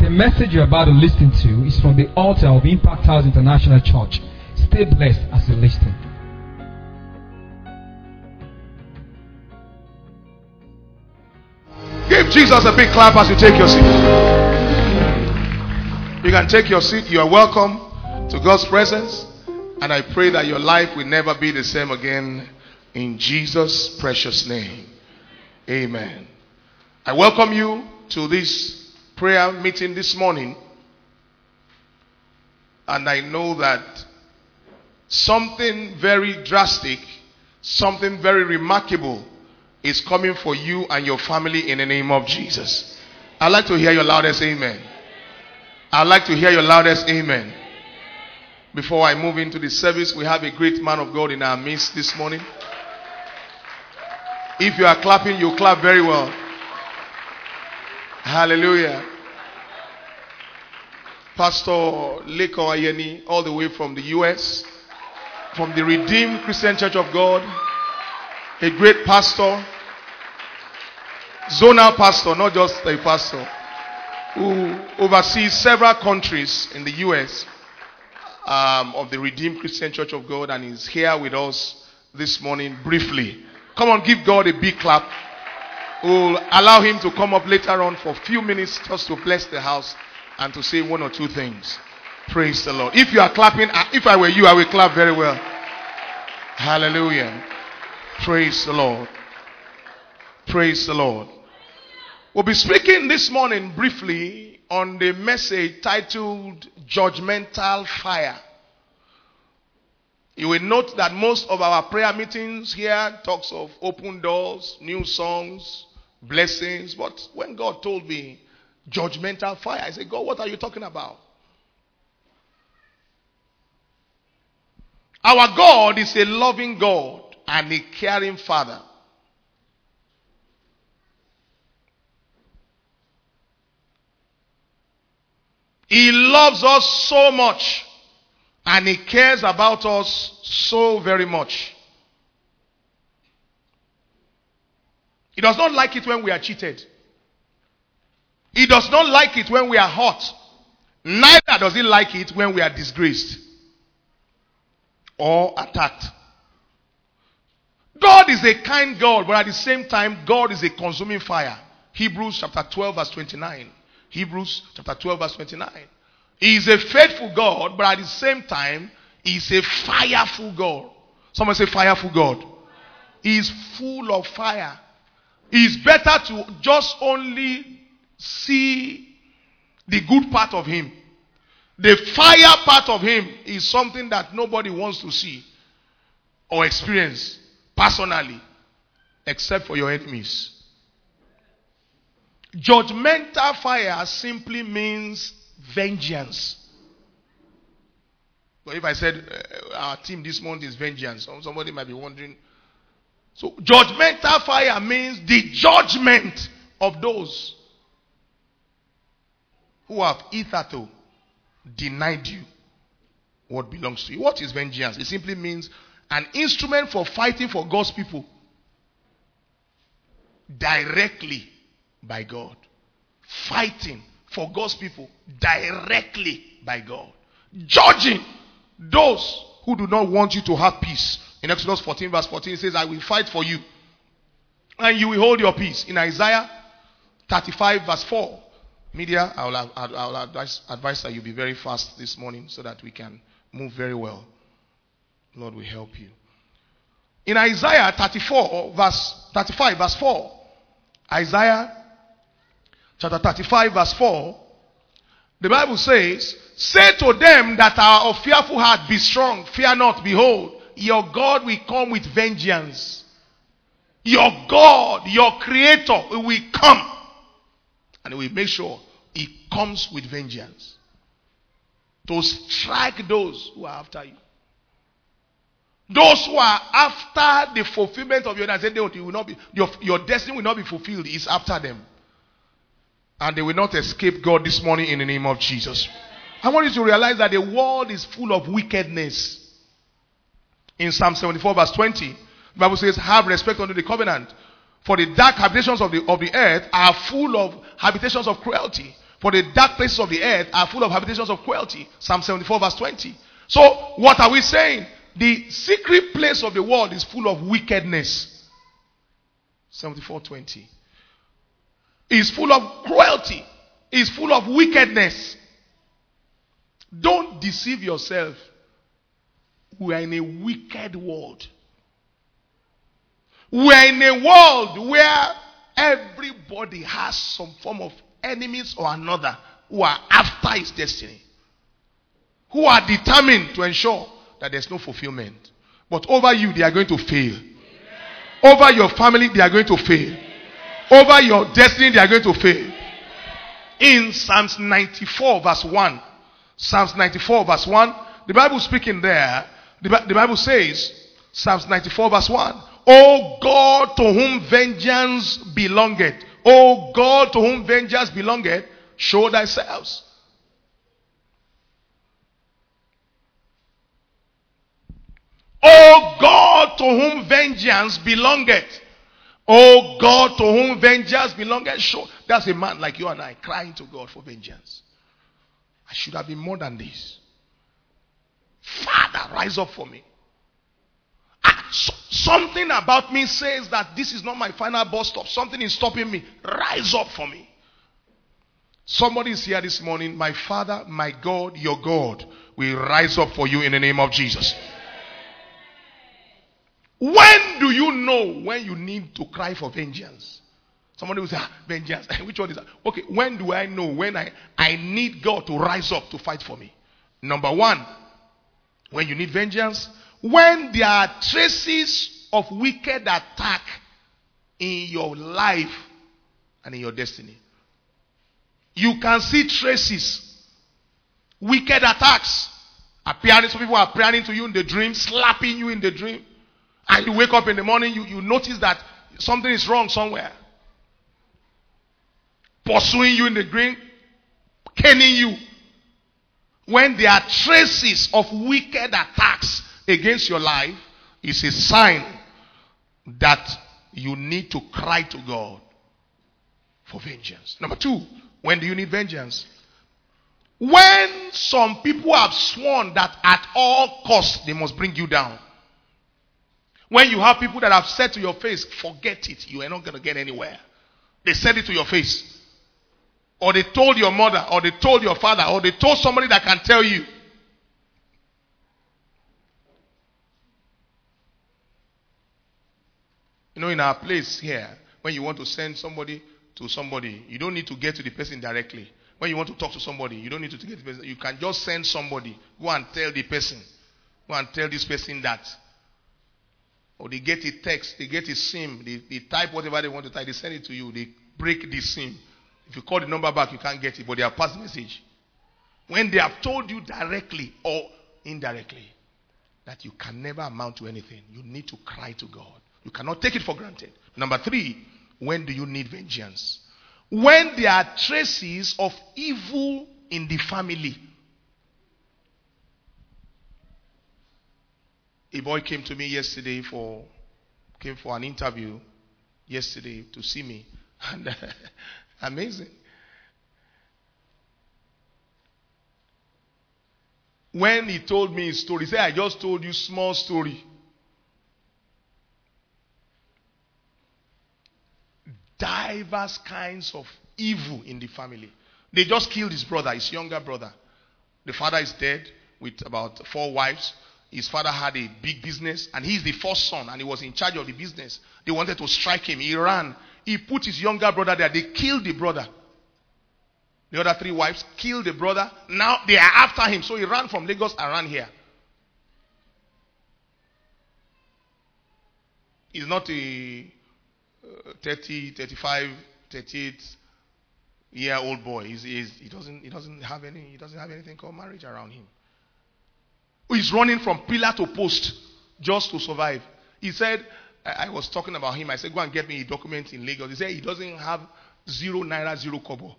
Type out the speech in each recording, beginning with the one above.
The message you're about to listen to is from the altar of Impact House International Church. Stay blessed as you listen. Give Jesus a big clap as you take your seat. You can take your seat. You are welcome to God's presence. And I pray that your life will never be the same again in Jesus' precious name. Amen. I welcome you to this prayer meeting this morning. And I know that something very drastic, something very remarkable is coming for you and your family in the name of Jesus. I'd like to hear your loudest amen. I'd like to hear your loudest amen. Before I move into the service, we have a great man of God in our midst this morning. If you are clapping, you clap very well. Hallelujah. Pastor Leko Ayeni, all the way from the U.S., from the Redeemed Christian Church of God, a great pastor, zonal pastor, not just a pastor, who oversees several countries in the U.S. Of the Redeemed Christian Church of God, and is here with us this morning briefly. Come on, give God a big clap. We'll allow him to come up later on for a few minutes just to bless the house and to say one or two things. Praise the Lord. If you are clapping, if I were you, I would clap very well. Hallelujah. Praise the Lord. Praise the Lord. We'll be speaking this morning briefly on the message titled Judgmental Fire. You will note that most of our prayer meetings here talks of open doors, new songs, blessings. But when God told me judgmental fire, I said, God, what are you talking about? Our God is a loving God and a caring Father. He loves us so much and he cares about us so very much. He does not like it when we are cheated. He does not like it when we are hurt. Neither does he like it when we are disgraced or attacked. God is a kind God, but at the same time, God is a consuming fire. Hebrews chapter 12 verse 29. Hebrews chapter 12 verse 29. He is a faithful God, but at the same time, he is a fireful God. Someone say fireful God. He is full of fire. It is better to just only see the good part of him. The fire part of him is something that nobody wants to see or experience personally, except for your enemies. Judgmental fire simply means vengeance. But if I said our theme this month is vengeance, somebody might be wondering. So judgmental fire means the judgment of those who have hitherto denied you what belongs to you. What is vengeance? It simply means an instrument for fighting for God's people directly by God. Fighting for God's people directly by God. Judging those who do not want you to have peace. In Exodus 14 verse 14 it says, I will fight for you and you will hold your peace. In Isaiah 35 verse 4, media, I will advise that you be very fast this morning so that we can move very well. Lord will help you. In Isaiah 35 verse 4, Isaiah chapter 35 verse 4, the Bible says, say to them that are of fearful heart, be strong, fear not, behold, your God will come with vengeance. Your God, your creator, will come. And he will make sure he comes with vengeance to strike those who are after you. Those who are after the fulfillment of your destiny, your destiny will not be fulfilled. It's after them. And they will not escape God this morning in the name of Jesus. I want you to realize that the world is full of wickedness. In Psalm 74 verse 20, the Bible says, have respect unto the covenant. For the dark habitations of the earth are full of habitations of cruelty. For the dark places of the earth are full of habitations of cruelty. Psalm 74 verse 20. So what are we saying? The secret place of the world is full of wickedness. 74:20. Is full of cruelty. Is full of wickedness. Don't deceive yourself. We are in a wicked world. We are in a world where everybody has some form of enemies or another who are after his destiny. Who are determined to ensure that there's no fulfillment. But over you, they are going to fail. Over your family, they are going to fail. Over your destiny, they are going to fail. In Psalms 94 verse 1. Psalms 94 verse 1. The Bible speaking there. The Bible says, Psalms 94 verse 1. O God, to whom vengeance belongeth. O God, to whom vengeance belongeth, show thyself. O God, to whom vengeance belongeth. O God, to whom vengeance belongeth. Show. That's a man like you and I crying to God for vengeance. I should have been more than this. Father, rise up for me. Something about me says that this is not my final bus stop. Something is stopping me. Rise up for me. Somebody is here this morning. My Father, my God, your God will rise up for you in the name of Jesus. When do you know when you need to cry for vengeance? Somebody will say, vengeance. Which one is that? Okay, when do I know when I need God to rise up to fight for me? Number one, when you need vengeance, when there are traces of wicked attack in your life and in your destiny. You can see traces. Wicked attacks. Appearing, some people are appearing to you in the dream, slapping you in the dream. And you wake up in the morning, you notice that something is wrong somewhere. Pursuing you in the dream, caning you. When there are traces of wicked attacks against your life, it's a sign that you need to cry to God for vengeance. Number two, when do you need vengeance? When some people have sworn that at all costs they must bring you down. When you have people that have said to your face, forget it, you are not going to get anywhere. They said it to your face. Or they told your mother, or they told your father, or they told somebody that can tell you. You know, in our place here, when you want to send somebody to somebody, you don't need to get to the person directly. When you want to talk to somebody, you don't need to get to the person. You can just send somebody. Go and tell the person. Go and tell this person that. Or they get a text, they get a SIM, they type whatever they want to type, they send it to you, they break the SIM. If you call the number back, you can't get it, but they have passed the message. When they have told you directly or indirectly that you can never amount to anything, you need to cry to God. You cannot take it for granted. Number three, when do you need vengeance? When there are traces of evil in the family. A boy came to me yesterday came for an interview yesterday to see me. And amazing. When he told me his story, he said, I just told you small story. Diverse kinds of evil in the family. They just killed his brother, his younger brother. The father is dead with about 4 wives. His father had a big business and he's the first son and he was in charge of the business. They wanted to strike him. He ran. He put his younger brother there. They killed the brother. The other 3 wives killed the brother. Now they are after him. So he ran from Lagos and ran here. He's not a 30, 35, 38 year old boy. He doesn't have anything called marriage around him. He's running from pillar to post just to survive. He said, I was talking about him. I said, go and get me a document in Lagos. He said he doesn't have 0 naira, 0 kobo.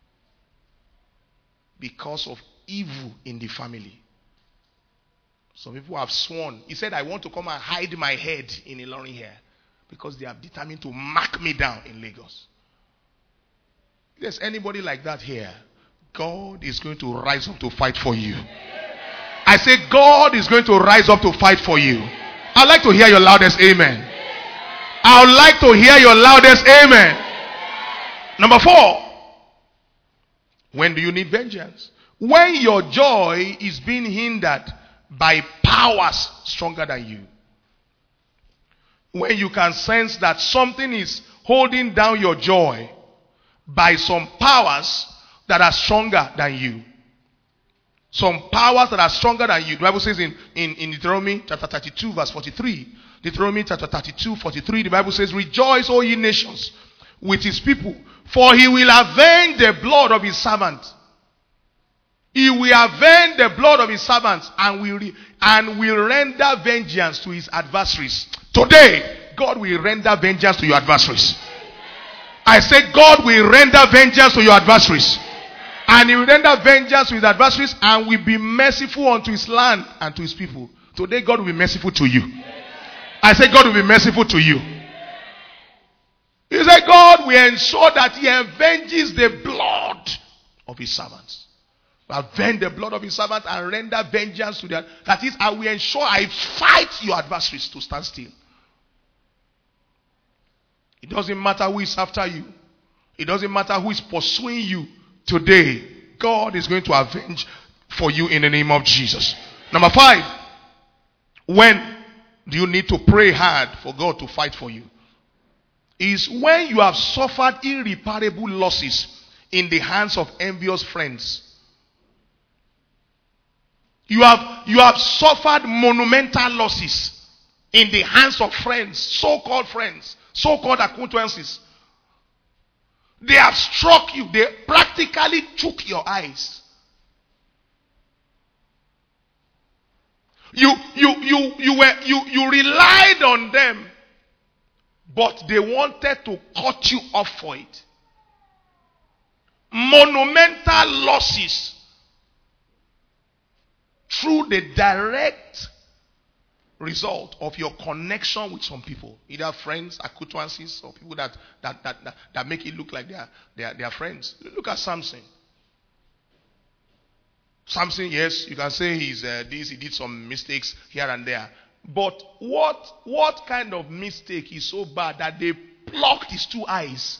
Because of evil in the family. Some people have sworn. He said, I want to come and hide my head in Ilorin here. Because they have determined to mark me down in Lagos. If there's anybody like that here, God is going to rise up to fight for you. I say God is going to rise up to fight for you. I'd like to hear your loudest amen. I would like to hear your loudest amen. Number 4. When do you need vengeance? When your joy is being hindered by powers stronger than you. When you can sense that something is holding down your joy by some powers that are stronger than you. Some powers that are stronger than you. The Bible says in Deuteronomy chapter 32 verse 43. Deuteronomy chapter 32 43. The Bible says, rejoice, O ye nations, with his people, for he will avenge the blood of his servants. He will avenge the blood of his servants and will render vengeance to his adversaries. Today, God will render vengeance to your adversaries. I said God will render vengeance to your adversaries. And he will render vengeance to his adversaries and will be merciful unto his land and to his people. Today, God will be merciful to you. I said God will be merciful to you. He said God will ensure that he avenges the blood of his servants. Avenge the blood of his servants and render vengeance to them. That is, I will ensure I fight your adversaries to stand still. It doesn't matter who is after you. It doesn't matter who is pursuing you. Today, God is going to avenge for you in the name of Jesus. Number 5. When do you need to pray hard for God to fight for you? Is when you have suffered irreparable losses in the hands of envious friends. You have suffered monumental losses in the hands of friends, so-called acquaintances. They have struck you. They practically took your eyes. You relied on them, but they wanted to cut you off for it. Monumental losses through the direct result of your connection with some people, either friends, acquaintances, or people that make it look like they are friends. Look at Samson. Samson, yes, you can say he did some mistakes here and there. But what kind of mistake is so bad that they plucked his 2 eyes?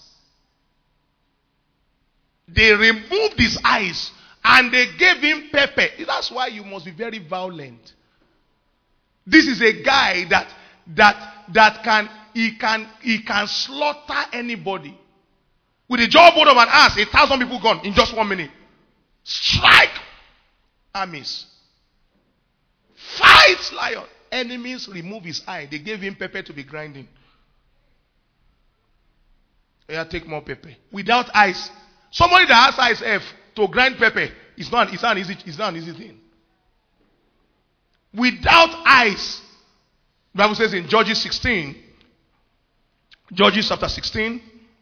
They removed his eyes and they gave him pepper. That's why you must be very violent. This is a guy that can slaughter anybody. With the jawbone of an ass, 1,000 people gone in just 1 minute. Strike armies. Fight lion. Enemies remove his eye. They gave him pepper to be grinding. Yeah, take more pepper. Without eyes. Somebody that has eyes F to grind pepper, it's not an easy thing. Without eyes, the Bible says in Judges 16, Judges chapter 16,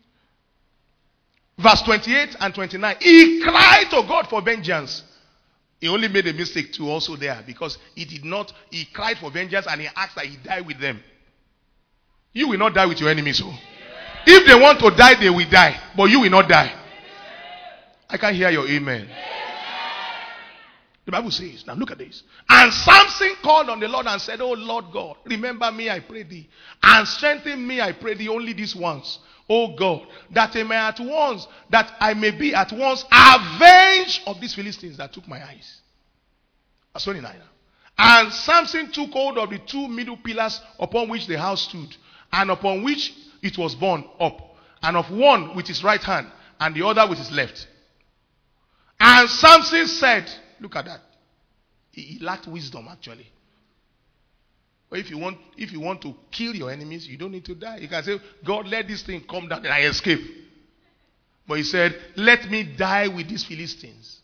verse 28 and 29, he cried to God for vengeance. He only made a mistake too also there, because he cried for vengeance and he asked that he die with them. You will not die with your enemies. So if they want to die, they will die, but you will not die. I can't hear your amen. The Bible says, now look at this. And Samson called on the Lord and said, Oh Lord God, remember me, I pray thee, and strengthen me, I pray thee, only this once, O God, that I may be at once avenged of these Philistines that took my eyes. That's 29. And Samson took hold of the 2 middle pillars upon which the house stood, and upon which it was borne up, and of one with his right hand, and the other with his left. And Samson said, look at that. He lacked wisdom, actually. But if you want to kill your enemies, you don't need to die. You can say, God, let this thing come down and I escape. But he said, let me die with these Philistines.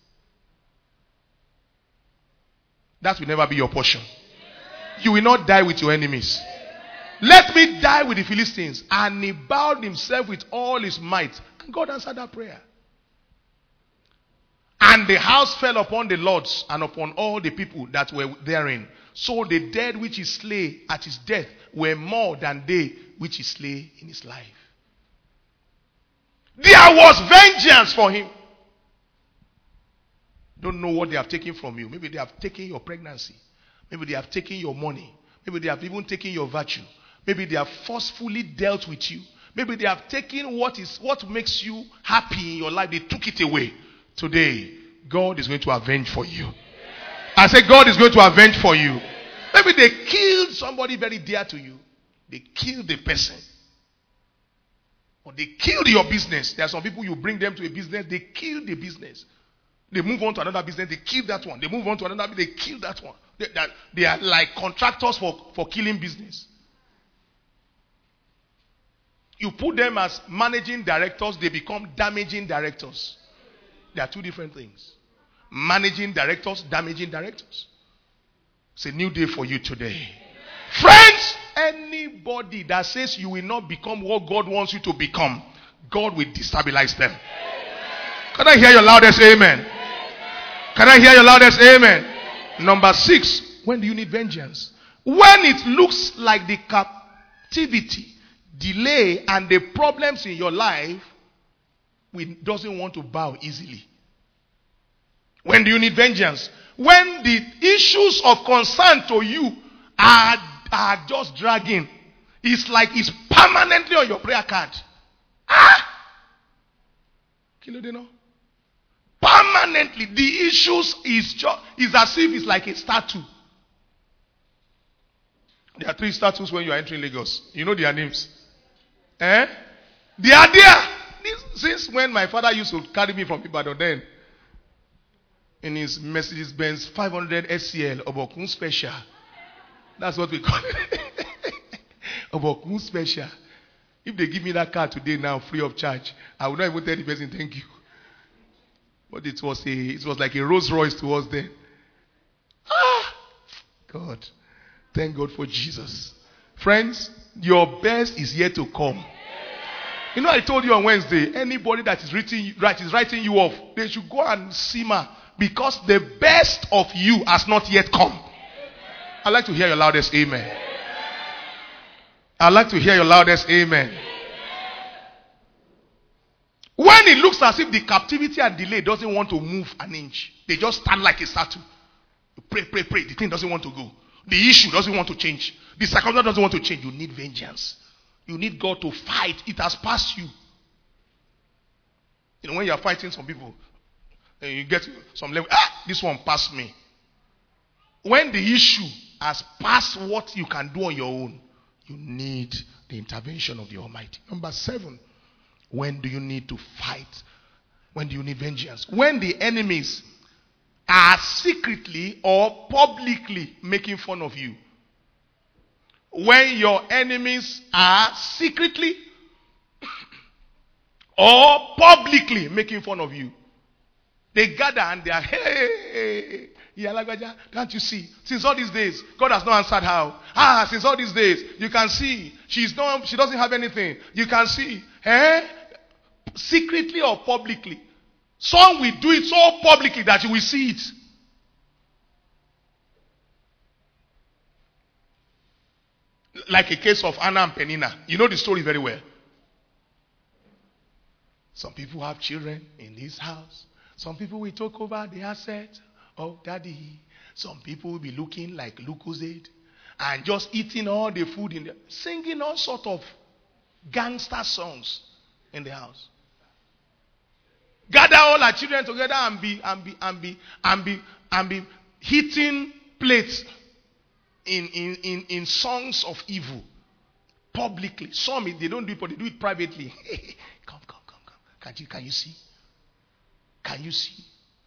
That will never be your portion. You will not die with your enemies. Let me die with the Philistines. And he bowed himself with all his might. And God answered that prayer. And the house fell upon the lords and upon all the people that were therein. So the dead which he slay at his death were more than they which he slay in his life. There was vengeance for him. don't know what they have taken from you. Maybe they have taken your pregnancy. Maybe they have taken your money. Maybe they have even taken your virtue. Maybe they have forcefully dealt with you. Maybe they have taken what makes you happy in your life. They took it away. Today, God is going to avenge for you. I say God is going to avenge for you. Maybe they killed somebody very dear to you. They killed the person. Or they killed your business. There are some people, you bring them to a business, they kill the business. They move on to another business, they kill that one. They move on to another, they kill that one. They are like contractors for killing business. You put them as managing directors, they become damaging directors. They are two different things. Managing directors, damaging directors. It's a new day for you today. Friends, anybody that says you will not become what God wants you to become, God will destabilize them. Can I hear your loudest amen? Can I hear your loudest amen? Number 6, when do you need vengeance? When it looks like the captivity, delay, and the problems in your life doesn't want to bow easily. When do you need vengeance? When the issues of concern to you are just dragging. It's like it's permanently on your prayer card. Permanently. The issues is as if it's like a statue. There are 3 statues when you are entering Lagos. You know their names. They are there. Since when my father used to carry me from Ibadan then, in his Mercedes-Benz 500 SCL, Obokun Special. That's what we call it. Obokun Special. If they give me that car today now, free of charge, I would not even tell the person thank you. But it was like a Rolls Royce to us then. God. Thank God for Jesus. Friends, your best is yet to come. You know, I told you on Wednesday, anybody that is writing you off, they should go and simmer, because the best of you has not yet come. I'd like to hear your loudest amen. I'd like to hear your loudest amen. When it looks as if the captivity and delay doesn't want to move an inch, they just stand like a statue. You pray. The thing doesn't want to go. The issue doesn't want to change. The circumstance doesn't want to change. You need vengeance. You need God to fight. It has passed you. You know, when you are fighting some people, and you get to some level, this one passed me. When the issue has passed what you can do on your own, you need the intervention of the Almighty. Number 7, when do you need to fight? When do you need vengeance? When the enemies are secretly or publicly making fun of you. When your enemies are secretly or publicly making fun of you. They gather and they are, hey, can't you see? Since all these days, God has not answered her. Since all these days, you can see she doesn't have anything. You can see, secretly or publicly. Some will do it so publicly that you will see it. Like a case of Anna and Penina. You know the story very well. Some people have children in this house. Some people will take over the asset of daddy. Some people will be looking like Lucozade and just eating all the food singing all sort of gangster songs in the house. Gather all our children together and be hitting plates in songs of evil publicly. Some they don't do it, but they do it privately. Come. Can you see? Can you see?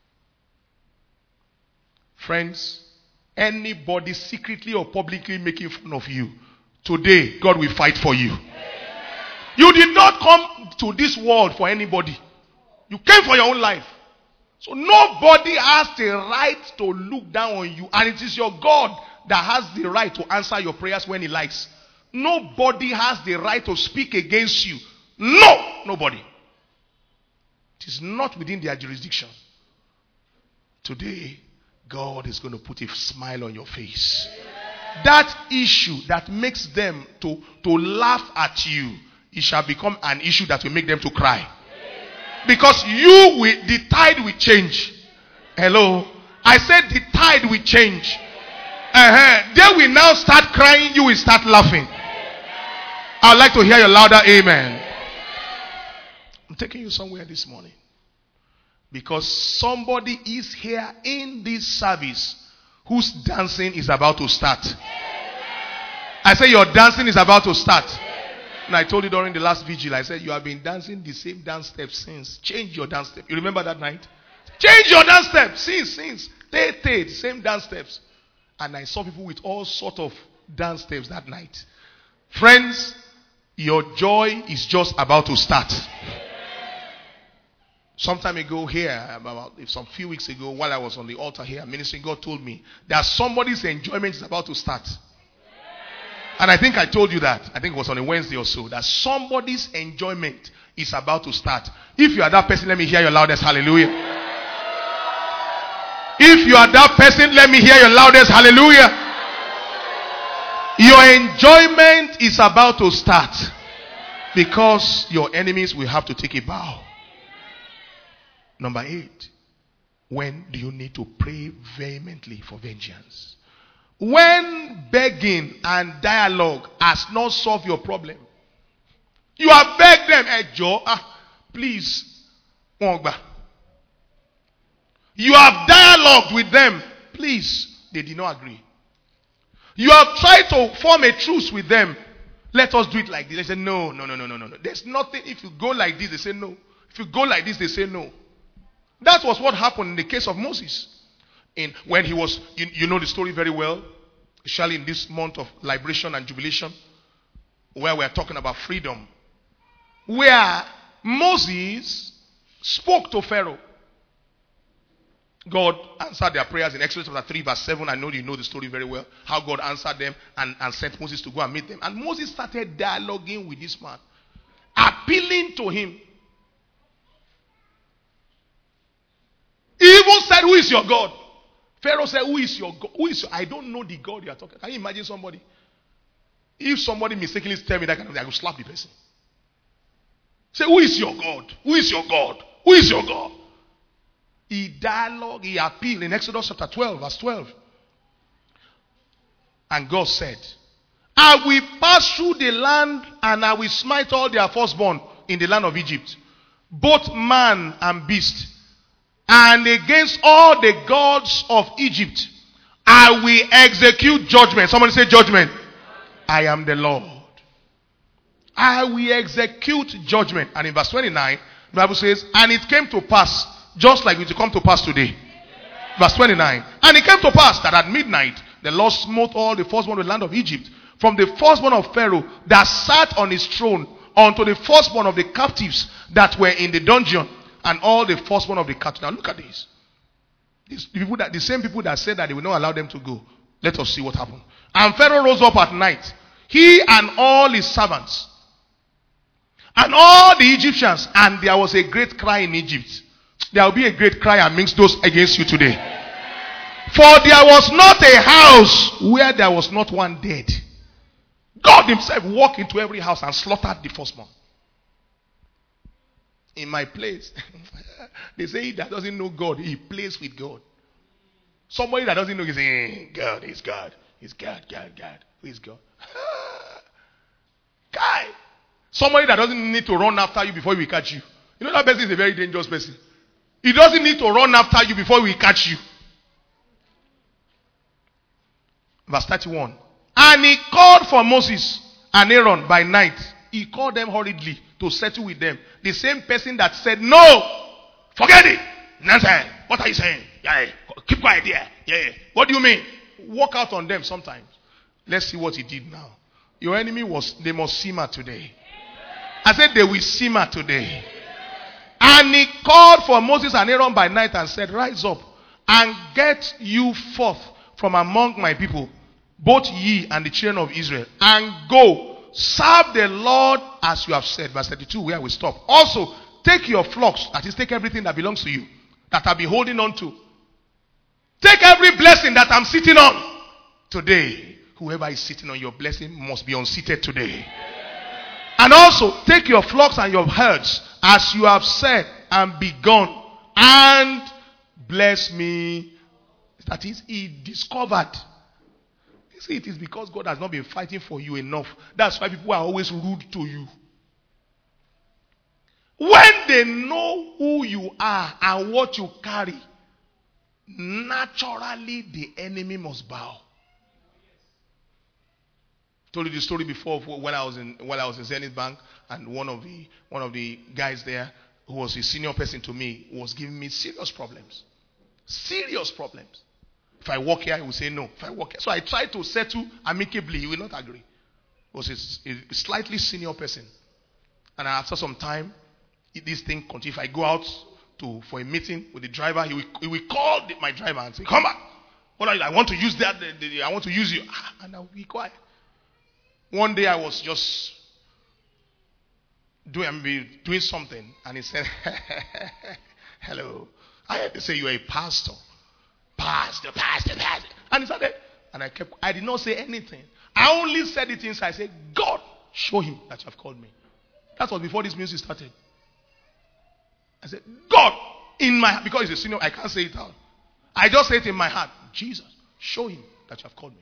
Friends, anybody secretly or publicly making fun of you, today God will fight for you. You did not come to this world for anybody. You came for your own life. So nobody has the right to look down on you. And it is your God that has the right to answer your prayers when he likes. Nobody has the right to speak against you. No, nobody. It is not within their jurisdiction. Today, God is going to put a smile on your face. That issue that makes them to laugh at you, it shall become an issue that will make them to cry. Because the tide will change. Hello. I said the tide will change. They will now start crying. You will start laughing. I'd like to hear your louder amen. I'm taking you somewhere this morning. Because somebody is here in this service whose dancing is about to start. I say your dancing is about to start. And I told you during the last vigil, I said you have been dancing the same dance steps since. Change your dance step. You remember that night? Change your dance steps. Since. Same dance steps. And I saw people with all sort of dance steps that night. Friends, your joy is just about to start. Some time ago here, about some few weeks ago, while I was on the altar here ministering, God told me that somebody's enjoyment is about to start. And I think I told you that. I think it was on a Wednesday or so. That somebody's enjoyment is about to start. If you are that person, let me hear your loudest hallelujah. If you are that person, let me hear your loudest hallelujah. Your enjoyment is about to start. Because your enemies will have to take a bow. Number 8. When do you need to pray vehemently for vengeance? When begging and dialogue has not solved your problem. You have begged them, hey Joe, please. You have dialogued with them. Please. They did not agree. You have tried to form a truce with them. Let us do it like this. They say, no. There's nothing. If you go like this, they say no. If you go like this, they say no. That was what happened in the case of Moses. When he was, you know the story very well, especially in this month of liberation and jubilation, where we are talking about freedom, where Moses spoke to Pharaoh. God answered their prayers in Exodus chapter 3 verse 7. I know you know the story very well. How God answered them and sent Moses to go and meet them. And Moses started dialoguing with this man. Appealing to him. He even said, who is your God? Pharaoh said, who is your God? I don't know the God you are talking. Can you imagine somebody? If somebody mistakenly tell me that kind of thing, I will slap the person. Say, who is your God? Who is your God? Who is your God? He dialogued, he appealed in Exodus chapter 12, verse 12. And God said, I will pass through the land and I will smite all their firstborn in the land of Egypt, both man and beast. And against all the gods of Egypt, I will execute judgment. Somebody say judgment. I am the Lord. I will execute judgment. And in verse 29, the Bible says, and it came to pass, just like it will come to pass today. Verse 29. And it came to pass that at midnight, the Lord smote all the firstborn of the land of Egypt, from the firstborn of Pharaoh that sat on his throne, unto the firstborn of the captives that were in the dungeon, and all the firstborn of the cattle. Now look at this. The same people that said that they will not allow them to go. Let us see what happened. And Pharaoh rose up at night, he and all his servants, and all the Egyptians, and there was a great cry in Egypt. There will be a great cry amongst those against you today. For there was not a house where there was not one dead. God himself walked into every house and slaughtered the firstborn. In my place, they say he that doesn't know God, he plays with God. Somebody that doesn't know, he's saying, God is God. He's God. Who is God? Guy. Somebody that doesn't need to run after you before he will catch you. You know that person is a very dangerous person. He doesn't need to run after you before he will catch you. Verse 31. And he called for Moses and Aaron by night. He called them hurriedly to settle with them. The same person that said, no, forget it. Nonsense. What are you saying? Yeah, keep quiet there. Yeah. What do you mean? Walk out on them sometimes. Let's see what he did now. Your enemy they must simmer today. I said they will simmer today. And he called for Moses and Aaron by night and said, rise up and get you forth from among my people, both ye and the children of Israel, and go. Serve the Lord as you have said. Verse 32, where we stop. Also, take your flocks, that is, take everything that belongs to you, that I've been holding on to. Take every blessing that I'm sitting on. Today, whoever is sitting on your blessing must be unseated today. And also, take your flocks and your herds, as you have said, and be gone. And bless me. That is, he discovered. You see, it is because God has not been fighting for you enough. That's why people are always rude to you. When they know who you are and what you carry, naturally the enemy must bow. Told you the story before when I was in Zenith Bank, and one of the guys there who was a senior person to me was giving me serious problems. Serious problems. If I walk here, he will say no. If I walk here. So I tried to settle amicably. He will not agree. He was a slightly senior person. And after some time, this thing continues. If I go out for a meeting with the driver, he will call my driver and say, come back. I want to use that. I want to use you. And I will be quiet. One day I was just doing something, and he said, hello. I had to say, you're a pastor. Pastor. And he started, and I did not say anything. I only said it inside. I said, God, show him that you have called me. That was before this music started. I said, God, because he's a senior, I can't say it out. I just said it in my heart, Jesus, show him that you have called me.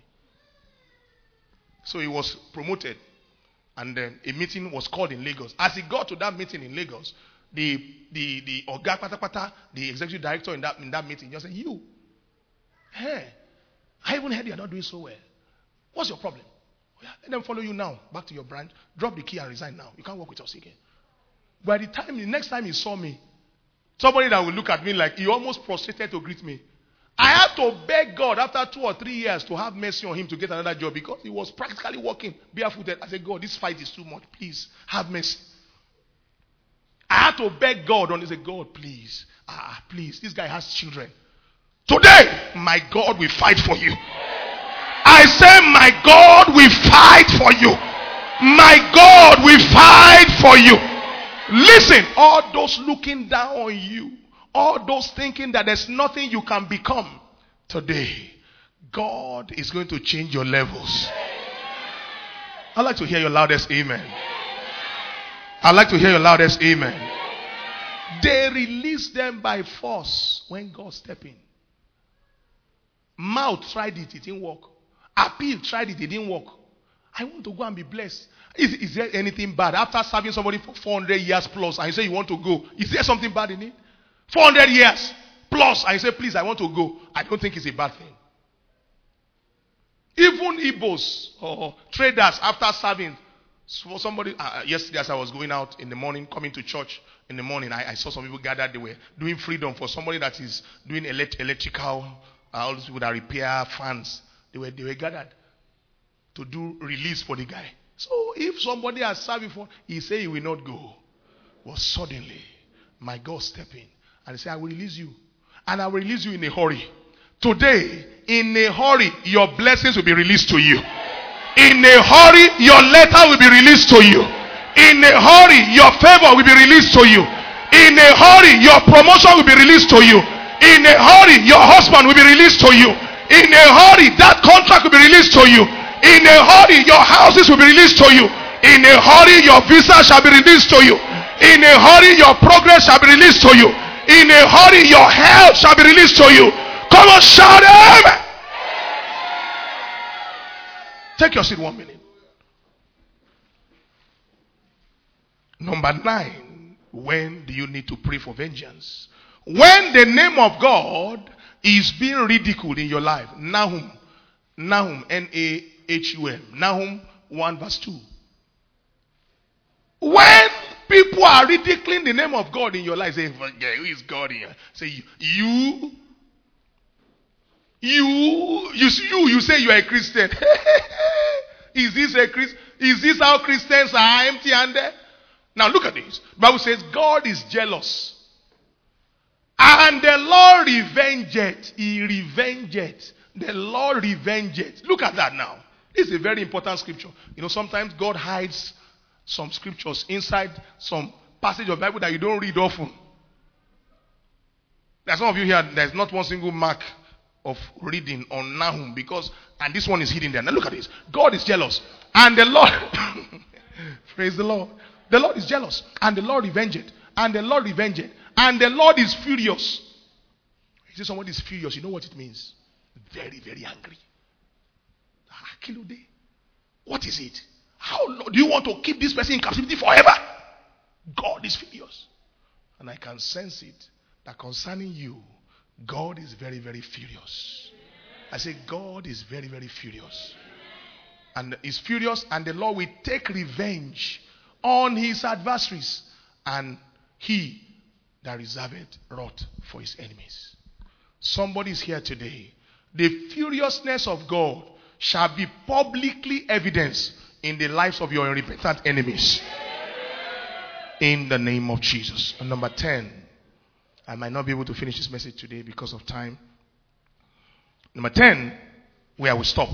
So he was promoted, and then a meeting was called in Lagos. As he got to that meeting in Lagos, the Oga Patapata, the executive director in that meeting, just said, you, hey, I even heard you're not doing so well. What's your problem? Oh, yeah, let them follow you now, back to your branch. Drop the key and resign now. You can't work with us again. By the next time he saw me, somebody that would look at me like he almost prostrated to greet me. I had to beg God after 2 or 3 years to have mercy on him to get another job because he was practically walking barefooted. I said, God, this fight is too much. Please, have mercy. I had to beg God on this. I said, God, please. Please. This guy has children. Today, my God will fight for you. I say, my God will fight for you. My God will fight for you. Listen, all those looking down on you, all those thinking that there's nothing you can become, today, God is going to change your levels. I'd like to hear your loudest amen. I'd like to hear your loudest amen. They release them by force when God stepped in. Mouth tried it didn't work. Appeal tried it didn't work. I want to go and be blessed. Is there anything bad? After serving somebody for 400 years plus and you say you want to go, is there something bad in it? 400 years plus and you say, please, I want to go. I don't think it's a bad thing. Even Igbos or traders after serving, for somebody, yesterday as I was going out in the morning, coming to church in the morning, I saw some people gathered. They were doing freedom for somebody that is doing electrical, all those people that repair fans. They were gathered to do release for the guy. So if somebody has served before, he say he will not go. Well, suddenly, my God step in and say, I will release you. And I will release you in a hurry. Today, in a hurry, your blessings will be released to you. In a hurry, your letter will be released to you. In a hurry, your favor will be released to you. In a hurry, your promotion will be released to you. In a hurry, your husband will be released to you. In a hurry, that contract will be released to you. In a hurry, your houses will be released to you. In a hurry, your visa shall be released to you. In a hurry, your progress shall be released to you. In a hurry, your health shall be released to you. Come on, shout amen. Take your seat 1 minute. Number 9. When do you need to pray for vengeance? When the name of God is being ridiculed in your life. Nahum, Nahum, Nahum 1 verse 2. When people are ridiculing the name of God in your life, say, who is God here? Say, you say you are a Christian. Is this how Christians are empty-handed? Now look at this. The Bible says God is jealous. And the Lord revengeth. He revengeth. The Lord revengeth. Look at that now. This is a very important scripture. You know, sometimes God hides some scriptures inside some passage of the Bible that you don't read often. There's some of you here, there's not one single mark of reading on Nahum and this one is hidden there. Now look at this. God is jealous. And the Lord, praise the Lord. The Lord is jealous. And the Lord revengeth. And the Lord revengeth. And the Lord is furious. You say somebody is furious, you know what it means? Very, very angry. Kilode. What is it? How long do you want to keep this person in captivity forever? God is furious. And I can sense it that concerning you, God is very, very furious. I say God is very, very furious. And is furious, and the Lord will take revenge on his adversaries, and he that reserveth wrath for his enemies. Somebody is here today. The furiousness of God shall be publicly evidenced in the lives of your unrepentant enemies. In the name of Jesus. And number 10. I might not be able to finish this message today because of time. Number 10, where I will stop.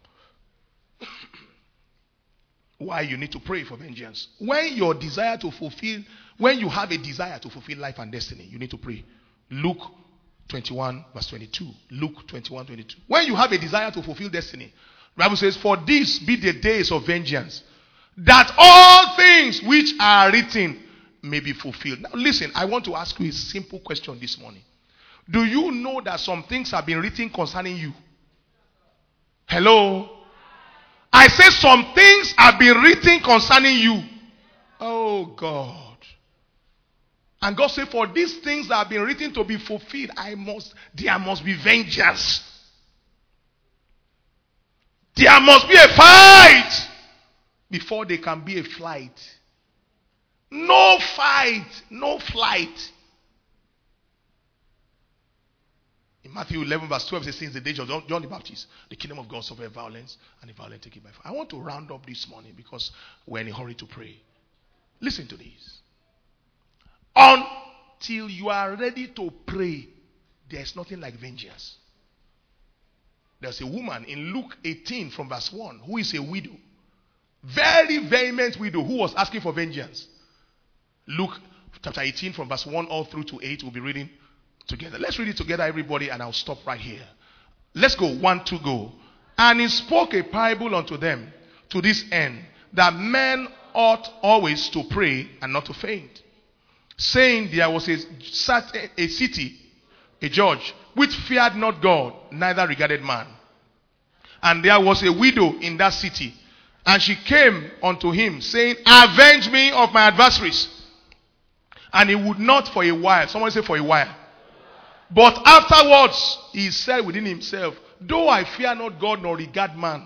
Why you need to pray for vengeance. When you have a desire to fulfill life and destiny, you need to pray. Luke 21 verse 22. Luke 21, 22. When you have a desire to fulfill destiny, the Bible says, for this be the days of vengeance, that all things which are written may be fulfilled. Now listen, I want to ask you a simple question this morning. Do you know that some things have been written concerning you? Hello? I say some things have been written concerning you. Oh God. And God said, for these things that have been written to be fulfilled, there must be vengeance. There must be a fight before there can be a flight. No fight, no flight. In Matthew 11 verse 12 it says, since the days of John the Baptist, the kingdom of God suffered violence, and the violent take it by force. I want to round up this morning because we're in a hurry to pray. Listen to this. Until you are ready to pray, there's nothing like vengeance. There's a woman in Luke 18 from verse 1 who is a widow. Very vehement widow who was asking for vengeance. Luke chapter 18 from verse 1 all through to 8 we'll be reading together. Let's read it together, everybody, and I'll stop right here. Let's go. 1, 2, go. And he spoke a parable unto them to this end, that men ought always to pray and not to faint, saying, there was a city, a judge, which feared not God, neither regarded man. And there was a widow in that city, and she came unto him, saying, avenge me of my adversaries. And he would not for a while. Someone say for a while. But afterwards, he said within himself, though I fear not God nor regard man,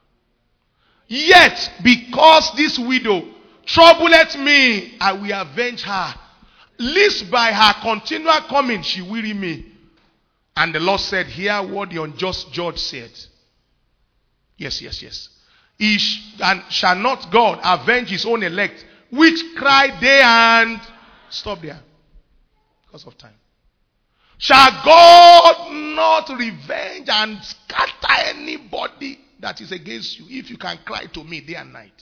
yet because this widow troubleth me, I will avenge her, lest by her continual coming she weary me. And the Lord said, hear what the unjust judge said. Yes. And shall not God avenge his own elect, which cry day and... Stop there. Because of time. Shall God not revenge and scatter anybody that is against you if you can cry to me day and night?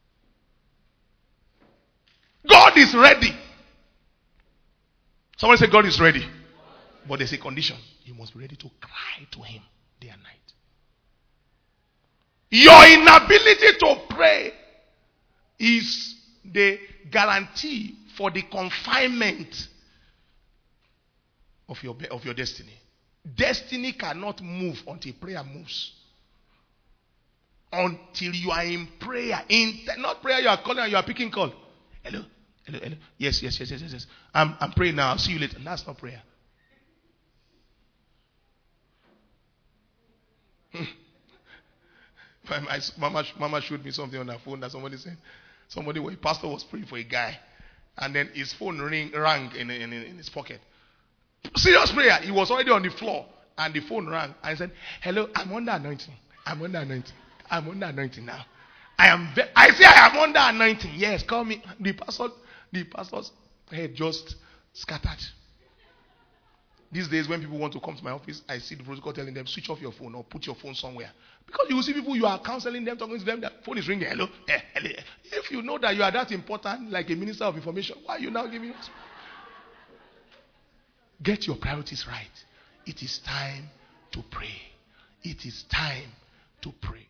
God is ready. Someone say God is ready. But there's a condition. You must be ready to cry to him day and night. Your inability to pray is the guarantee for the confinement of your destiny. Destiny cannot move until prayer moves. Until you are in prayer. Not prayer you are calling and you are picking call. Hello. Yes. I'm praying now. I'll see you later. That's not prayer. Mama showed me something on her phone that somebody said. A pastor was praying for a guy, and then his phone rang in his pocket. Serious prayer. He was already on the floor, and the phone rang. And he said, hello, I'm under anointing. I'm under anointing now. I say I am under anointing. Yes, call me. The pastor's head just scattered. These days when people want to come to my office, I see the protocol telling them, switch off your phone or put your phone somewhere. Because you will see people, you are counseling them, talking to them, their phone is ringing. Hello. If you know that you are that important, like a minister of information, why are you now giving us? Get your priorities right. It is time to pray. It is time to pray.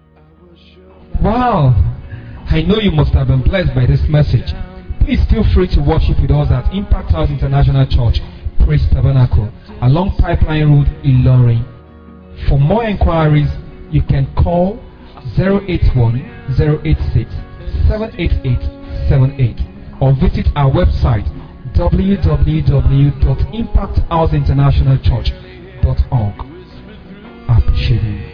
Wow. I know you must have been blessed by this message. Please feel free to worship with us at Impact House International Church, Praise Tabernacle along Pipeline Road, Ilorin. For more inquiries, you can call 081-086-78878 or visit our website www.impacthourseinternationalchurch.org. I appreciate you.